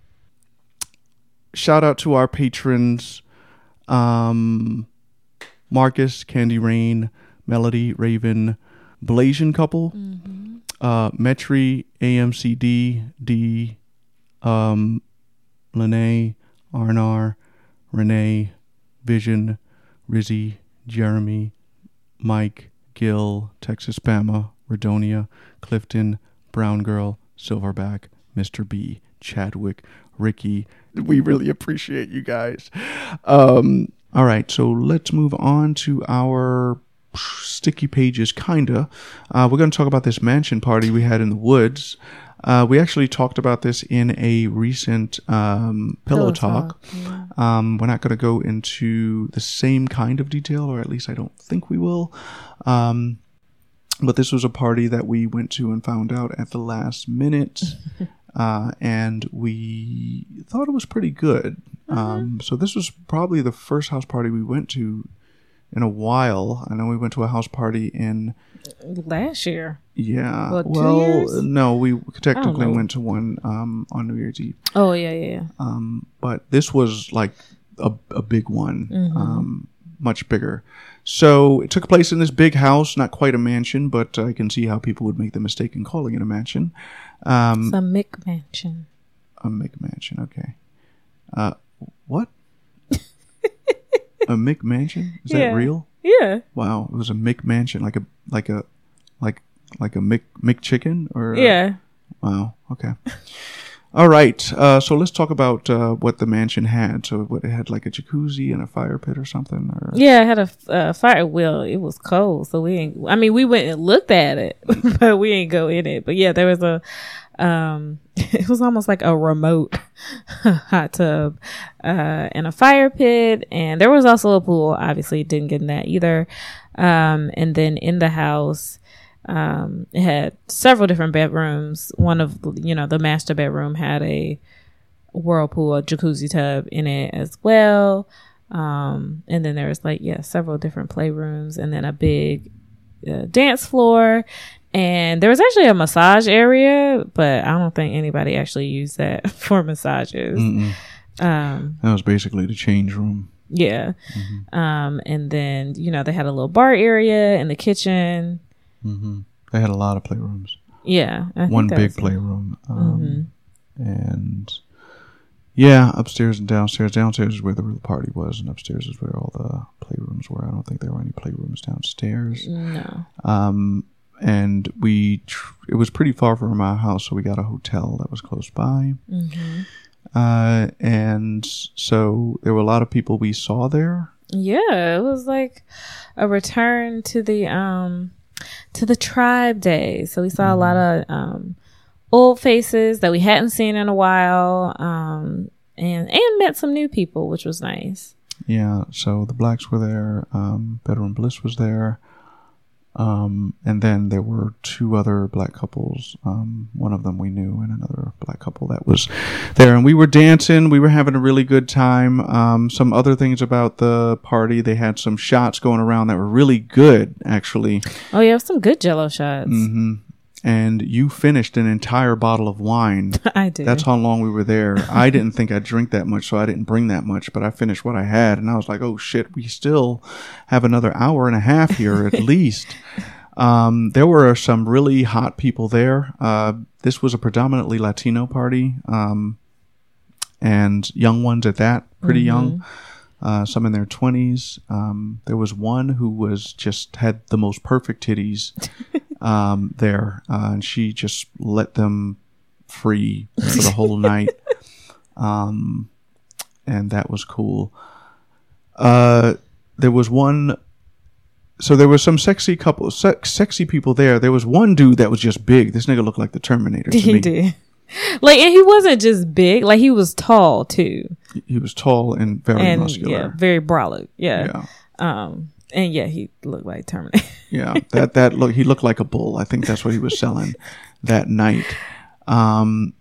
shout out to our patrons, um, Marcus, Candy Rain, Melody, Raven, Blasian Couple, Mm-hmm. uh, Metri, A M C D, D, um, Lene, Arnar, Renee, Vision, Rizzy, Jeremy, Mike, Gil, Texas Bama, Redonia, Clifton, Brown Girl, Silverback, Mister B, Chadwick, Ricky. We really appreciate you guys. Um, all right, so let's move on to our sticky pages, kinda. Uh, we're going to talk about this mansion party we had in the woods. Uh, we actually talked about this in a recent um, Pillow, Pillow Talk. Talk, yeah. Um, we're not going to go into the same kind of detail, or at least I don't think we will. Um, but this was a party that we went to and found out at the last minute. Uh, and we thought it was pretty good. Mm-hmm. Um, so this was probably the first house party we went to in a while. I know we went to a house party in Last year. yeah. Well, two well, years? no, we technically know. went to one um, on New Year's Eve. Oh, yeah, yeah, yeah. Um, but this was like a, a big one, Mm-hmm. um, much bigger. So it took place in this big house, not quite a mansion, but I can see how people would make the mistake in calling it a mansion. Um, It's a McMansion. A McMansion, okay. Uh, what? A McMansion? Is that Yeah. real? Yeah. Wow, it was a McMansion, like a like a like like a Mc McChicken or a- Yeah. Wow. Okay. All right. Uh, so let's talk about uh, what the mansion had. So what it had, like a jacuzzi and a fire pit or something, or Yeah, it had a uh, fire wheel. It was cold, so we ain't. I mean, we went and looked at it, but we ain't go in it. But yeah, there was a. Um, it was almost like a remote hot tub, uh, and a fire pit, and there was also a pool. Obviously, didn't get in that either. Um, and then in the house, um, it had several different bedrooms. One of you know the master bedroom had a whirlpool, a jacuzzi tub in it as well. Um, and then there was like, yeah, several different playrooms and then a big uh, dance floor. And there was actually a massage area, but I don't think anybody actually used that for massages. Mm-mm. Um, that was basically the change room. Yeah. Mm-hmm. Um, and then, you know, they had a little bar area in the kitchen. Mm-hmm. They had a lot of playrooms. Yeah. I think One that big was it. playroom. Um, Mm-hmm. And yeah, upstairs and downstairs. Downstairs is where the real party was, and upstairs is where all the playrooms were. I don't think there were any playrooms downstairs. No. Um, and we, tr- it was pretty far from our house, so we got a hotel that was close by. Mm-hmm. Uh, and so there were a lot of people we saw there. Yeah, it was like a return to the um to the tribe days. So we saw mm-hmm. a lot of um old faces that we hadn't seen in a while, um, and and met some new people, which was nice. Yeah, so the blacks were there. Um, Bedroom Bliss was there. Um, and then there were two other black couples. Um, one of them we knew, and another black couple that was there. And we were dancing. We were having a really good time. Um, some other things about the party. They had some shots going around that were really good, actually. Oh, you have some good Jello shots. Mm-hmm. And you finished an entire bottle of wine. I did. That's how long we were there. I didn't think I'd drink that much, so I didn't bring that much, but I finished what I had, and I was like, oh shit, we still have another hour and a half here at least. Um, there were some really hot people there. Uh, this was a predominantly Latino party, um, and young ones at that, pretty mm-hmm. young. Uh, some in their twenties. Um, there was one who was just had the most perfect titties um, there, uh, and she just let them free for the whole night, um, and that was cool. Uh, there was one. So there was some sexy couple, se- sexy people there. There was one dude that was just big. This nigga looked like the Terminator to he me. did. Like, and he wasn't just big. Like, he was tall too. He was tall and very and, muscular. Yeah, very brolic. Yeah. Yeah. Um. And yeah, he looked like Terminator. Yeah. That that look. He looked like a bull. I think that's what he was selling that night. Um.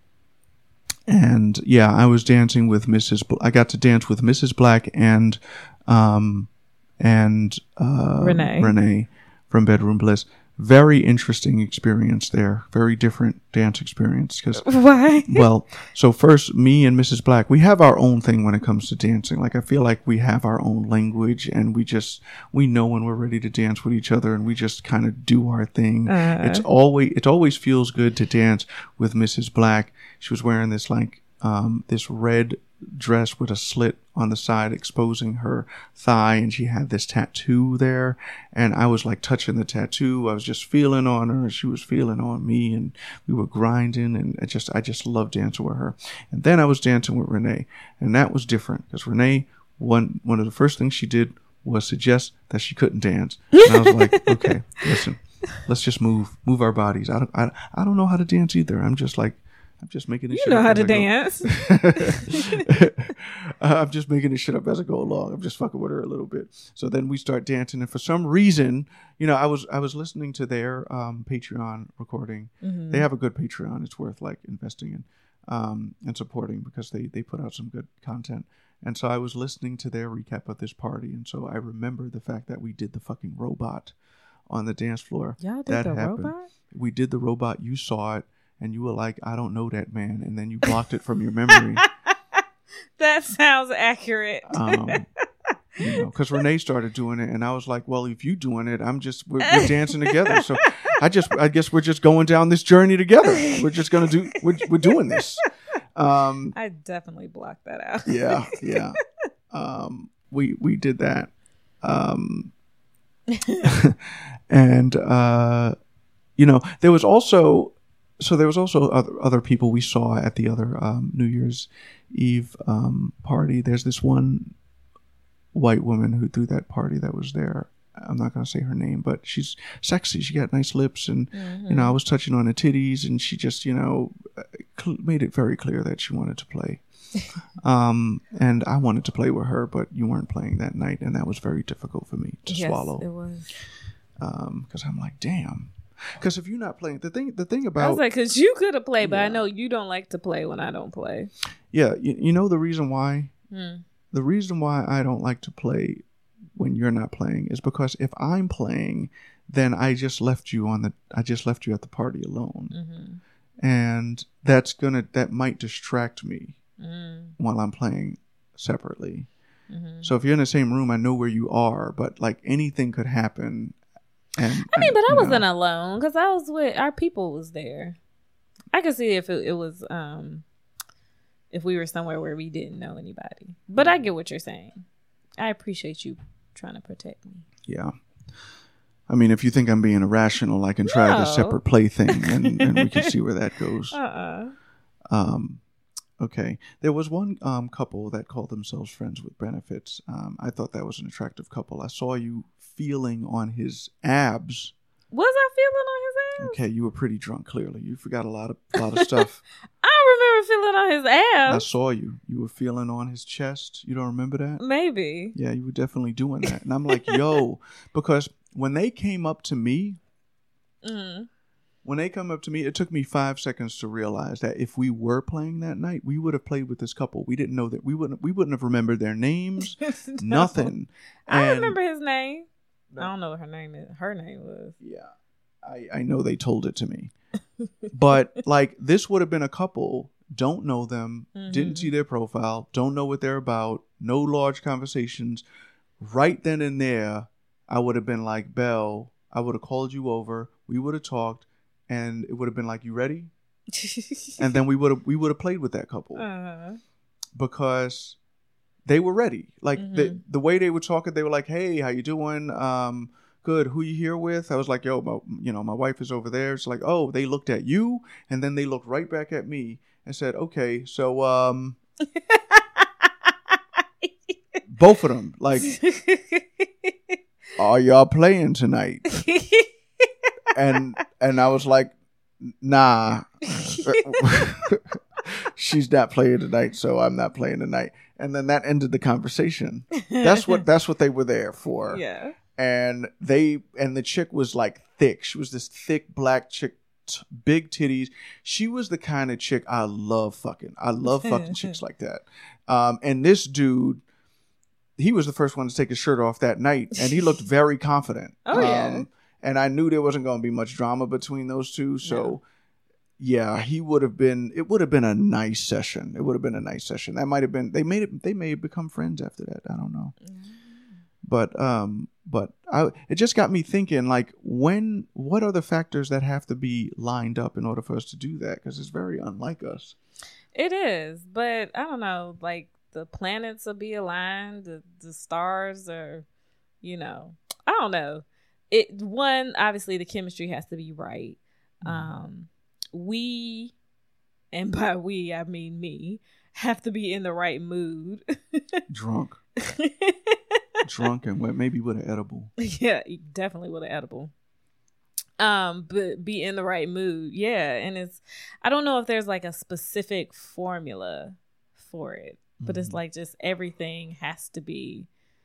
And yeah, I was dancing with Missus Bl- I got to dance with Missus Black and, um, and uh, Renee. Renee from Bedroom Bliss. Very interesting experience there. Very different dance experience. Cause, Why? Well, so first, me and Missus Black, we have our own thing when it comes to dancing. Like, I feel like we have our own language, and we just, we know when we're ready to dance with each other, and we just kind of do our thing. Uh. It's always, it always feels good to dance with Missus Black. She was wearing this, like, um, this red dress with a slit on the side exposing her thigh, and she had this tattoo there, and I was like touching the tattoo. I was just feeling on her, and she was feeling on me, and we were grinding, and I just I just loved dancing with her. And then I was dancing with Renee, and that was different because Renee, one one of the first things she did was suggest that she couldn't dance, and I was like, okay, listen, let's just move move our bodies. I don't I, I don't know how to dance either. I'm just like I'm just making this you shit know up how as to I go. dance. I'm just making this shit up as I go along. I'm just fucking with her a little bit. So then we start dancing, and for some reason, you know, I was I was listening to their um, Patreon recording. Mm-hmm. They have a good Patreon. It's worth like investing in um, and supporting because they they put out some good content. And so I was listening to their recap of this party, and so I remember the fact that we did the fucking robot on the dance floor. Y'all did that the happened. robot? We did the robot. You saw it. And you were like, I don't know that man. And then you blocked it from your memory. That sounds accurate. Um, you know, because Renee started doing it. And I was like, well, if you doing it, I'm just, we're, we're dancing together. So I just, I guess we're just going down this journey together. We're just going to do, we're, we're doing this. Um, I definitely blocked that out. yeah, yeah. Um, we, we did that. Um, and, uh, you know, there was also, So there was also other, other people we saw at the other um, New Year's Eve um, party. There's this one white woman who threw that party that was there. I'm not going to say her name, but she's sexy. She got nice lips, and mm-hmm. you know, I was touching on her titties, and she just, you know, cl- made it very clear that she wanted to play. um, and I wanted to play with her, but you weren't playing that night, and that was very difficult for me to yes, swallow. It was. Um, because I'm like, damn. Because if you're not playing, the thing, the thing about I was like, because you could have played, but yeah. I know you don't like to play when I don't play. Yeah, you, you know the reason why? Hmm. the reason why I don't like to play when you're not playing is because if I'm playing, then I just left you on the I just left you at the party alone. Mm-hmm. And that's gonna that might distract me mm. while I'm playing separately. Mm-hmm. So if you're in the same room, I know where you are, but like anything could happen. And I mean, and, but I wasn't know. alone because I was with our people was there. I could see if it, it was um if we were somewhere where we didn't know anybody. But I get what you're saying. I appreciate you trying to protect me. Yeah. I mean, if you think I'm being irrational, I can try no. the separate play thing, and, and we can see where that goes. Uh-uh. Um, okay. There was one um, couple that called themselves Friends with Benefits. Um, I thought that was an attractive couple. I saw you feeling on his abs. Was I feeling on his abs? Okay, you were pretty drunk, clearly. You forgot a lot of a lot of stuff. I don't remember feeling on his abs. I saw you. You were feeling on his chest. You don't remember that? Maybe. Yeah, you were definitely doing that. And I'm like, yo, because when they came up to me, mm. when they come up to me, it took me five seconds to realize that if we were playing that night, we would have played with this couple. We didn't know that. We wouldn't We wouldn't have remembered their names, no. nothing. I and, remember his name. No. I don't know what her name is. Her name was. Yeah. I, I know they told it to me. But like this would have been a couple, don't know them, mm-hmm. didn't see their profile, don't know what they're about, no large conversations. Right then and there, I would have been like, Belle, I would have called you over, we would have talked, and it would have been like, you ready? And then we would have we would have played with that couple. Uh-huh. Because they were ready. Like mm-hmm. the the way they were talking, they were like, hey, how you doing? Um Good. Who you here with? I was like, yo, my, you know, my wife is over there. It's like, oh, they looked at you, and then they looked right back at me and said, okay, so um, both of them, like, are y'all playing tonight? and and I was like, nah, she's not playing tonight, so I'm not playing tonight. And then that ended the conversation. That's what that's what they were there for. Yeah. And they and the chick was like thick. She was this thick black chick, t- big titties. She was the kind of chick I love fucking. I love fucking chicks like that. Um, and this dude, he was the first one to take his shirt off that night, and he looked very confident. Oh yeah. Um, and I knew there wasn't going to be much drama between those two. So, yeah, yeah he would have been. It would have been a nice session. It would have been a nice session. That might have been. They made it. They may have become friends after that. I don't know. Mm. But um, but I, it just got me thinking, like, when, what are the factors that have to be lined up in order for us to do that? Because it's very unlike us. It is, but I don't know, like, the planets will be aligned, the, the stars are, you know, I don't know. It one, obviously, the chemistry has to be right. Mm. Um, we, and by we, I mean me, have to be in the right mood. Drunk. Drunk and with, maybe with an edible. Yeah, definitely with an edible. Um, but be in the right mood. Yeah, and it's, I don't know if there's like a specific formula for it, but mm-hmm. it's like just everything has to be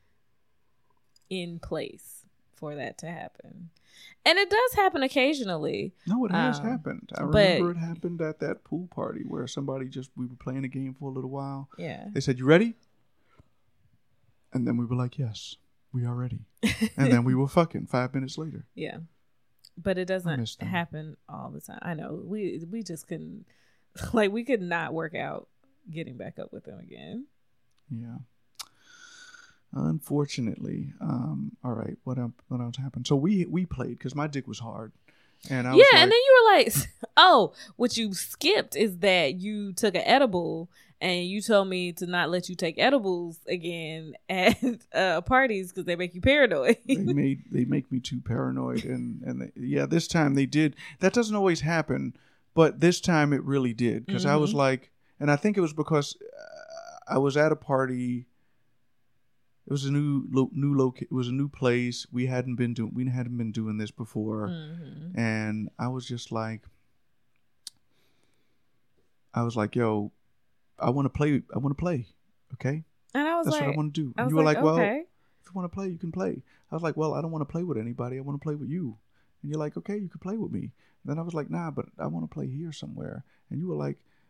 in place for that to happen. And it does happen occasionally. No, it has um, happened. I but, remember it happened at that pool party where somebody just, we were playing a game for a little while. Yeah. They said, you ready? And then we were like, yes, we are ready. And then we were fucking five minutes later. Yeah. But it doesn't happen all the time. I know. We we just couldn't, like, we could not work out getting back up with them again. Yeah. Unfortunately. Um, all right. What else, what else happened? So we we played because my dick was hard. And I yeah, was like, and then you were like, oh, what you skipped is that you took an edible and you told me to not let you take edibles again at uh, parties because they make you paranoid. they made they make me too paranoid, and and they, yeah, this time they did. That doesn't always happen, but this time it really did because mm-hmm. I was like, and I think it was because uh, I was at a party. It was a new lo- new loc. It was a new place. We hadn't been doing. We hadn't been doing this before, mm-hmm. and I was just like, I was like, yo. I want to play. I want to play. Okay. And I was That's like, what I want to do. And you were like, like, well, okay. if you want to play, you can play. I was like, well, I don't want to play with anybody. I want to play with you. And you're like, okay, you can play with me. And then I was like, nah, but I want to play here somewhere. And you were like,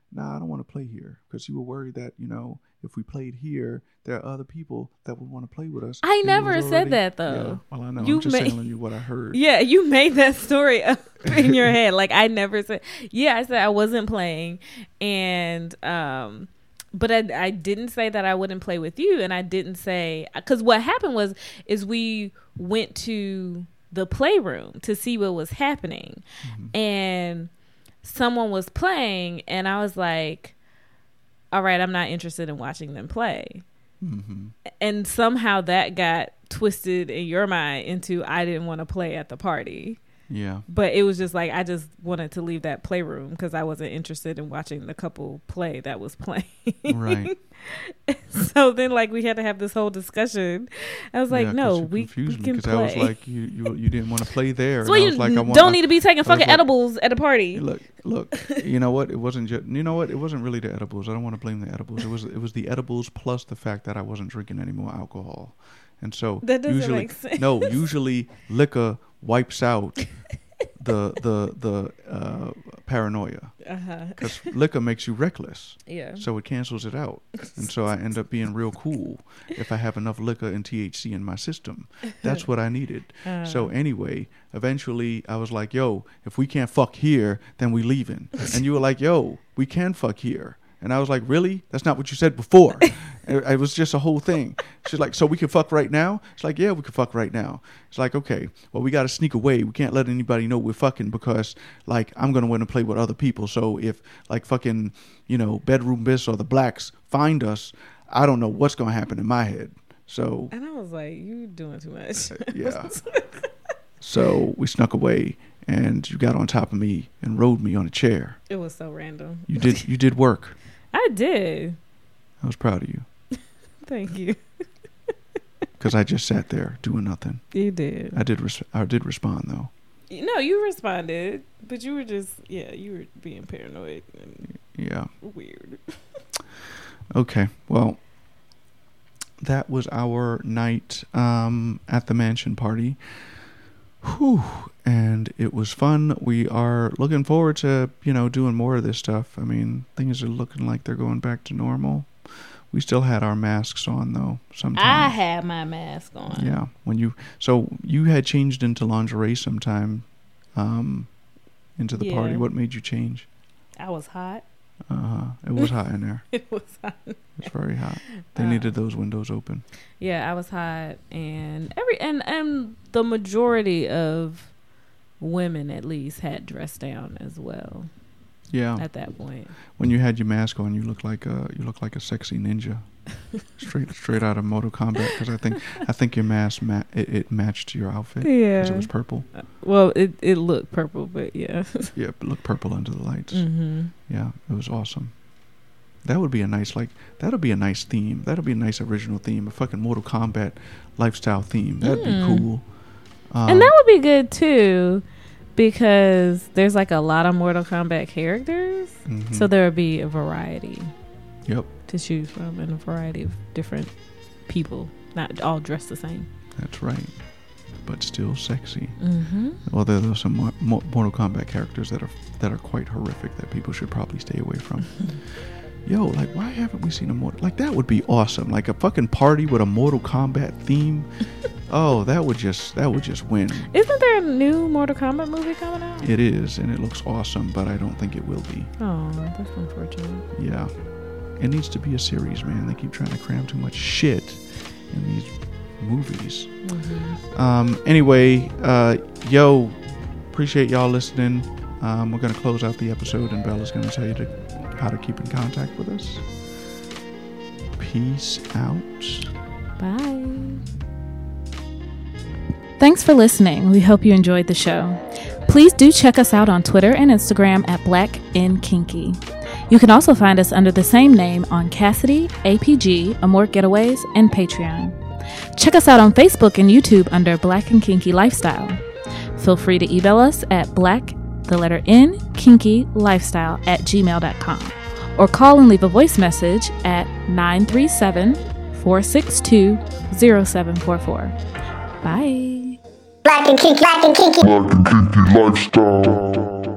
nah, I don't want to play here, because you were worried that, you know, if we played here, there are other people that would want to play with us. I And never already, said that though. Yeah, well, I know. You I'm just may- telling you what I heard. Yeah, you made that story up in your head. Like I never said. Yeah, I said I wasn't playing, and um, but I I didn't say that I wouldn't play with you, and I didn't say because what happened was is we went to the playroom to see what was happening, mm-hmm. and someone was playing, and I was like, all right, I'm not interested in watching them play. Mm-hmm. And somehow that got twisted in your mind into I didn't want to play at the party. Yeah. But it was just like I just wanted to leave that playroom because I wasn't interested in watching the couple play that was playing. Right. So then like we had to have this whole discussion. I was like, yeah, no, you we, we confused can me, play. I was like, you you, you didn't want to play there. So and I you was like, I want, don't I, need to be taking fucking like, edibles at a party. Look, look. You know what? It wasn't just. You know what? It wasn't really the edibles. I don't want to blame the edibles. It was it was the edibles plus the fact that I wasn't drinking any more alcohol, and so that doesn't usually make sense. no. Usually liquor wipes out the the the uh, paranoia, because uh-huh. liquor makes you reckless. Yeah. So it cancels it out, and so I end up being real cool if I have enough liquor and T H C in my system. That's what I needed. Uh. So anyway, eventually I was like, "Yo, if we can't fuck here, then we leaving." And you were like, "Yo, we can fuck here." And I was like, really? That's not what you said before. it, it was just a whole thing. She's like, so we can fuck right now? It's like, yeah, we can fuck right now. It's like, okay, well, we got to sneak away. We can't let anybody know we're fucking because, like, I'm going to want to play with other people. So if, like, fucking, you know, Bedroom Biss or the Blacks find us, I don't know what's going to happen in my head. So. And I was like, you doing too much. Uh, yeah. So we snuck away. And you got on top of me and rode me on a chair. It was so random. You did. You did work. I did. I was proud of you. Thank you. Because I just sat there doing nothing. You did. I did. Res- I did respond though. No, you responded, but you were just yeah, you were being paranoid and yeah, weird. Okay, well, that was our night um, at the mansion party. Whew. And it was fun. We are looking forward to, you know, doing more of this stuff. I mean, things are looking like they're going back to normal. We still had our masks on, though, sometimes. I had my mask on. Yeah. When you, so you had changed into lingerie sometime um, into the yeah. party. What made you change? I was hot. Uh-huh. It was hot in there. It was hot. It was very hot. They uh, needed those windows open. Yeah, I was hot. And every and, and the majority of women at least had dressed down as well. Yeah. At that point, when you had your mask on, you looked like a you looked like a sexy ninja, straight straight out of Mortal Kombat. Because I think I think your mask ma- it, it matched your outfit. Yeah, because it was purple. Uh, well, it it looked purple, but yeah. Yeah, it looked purple under the lights. Mm-hmm. Yeah, it was awesome. That would be a nice like that would be a nice theme. That would be a nice original theme. A fucking Mortal Kombat lifestyle theme. That'd mm. be cool. Um, and that would be good too. Because there's like a lot of Mortal Kombat characters, mm-hmm. so there would be a variety. Yep. To choose from, and a variety of different people, not all dressed the same. That's right, but still sexy. Mm-hmm. Well, there are some Mo- Mortal Kombat characters that are that are quite horrific that people should probably stay away from. Yo, like, why haven't we seen a Mortal... Like, that would be awesome. Like, a fucking party with a Mortal Kombat theme. Oh, that would just... That would just win. Isn't there a new Mortal Kombat movie coming out? It is, and it looks awesome, but I don't think it will be. Oh, that's unfortunate. Yeah. It needs to be a series, man. They keep trying to cram too much shit in these movies. Mm-hmm. Um, anyway, uh, yo, appreciate y'all listening. Um, we're going to close out the episode, and Bella's going to tell you to... how to keep in contact with us. Peace out. Bye. Thanks for listening. We hope you enjoyed the show. Please do check us out on Twitter and Instagram at Black and Kinky. You can also find us under the same name on Cassidy, A P G, Amort Getaways, and Patreon. Check us out on Facebook and YouTube under Black and Kinky Lifestyle. Feel free to email us at black the letter N, kinky lifestyle at gmail dot com, or call and leave a voice message at nine three seven, four six two, zero seven four four. Bye. Black and kinky, black and kinky, black and kinky lifestyle.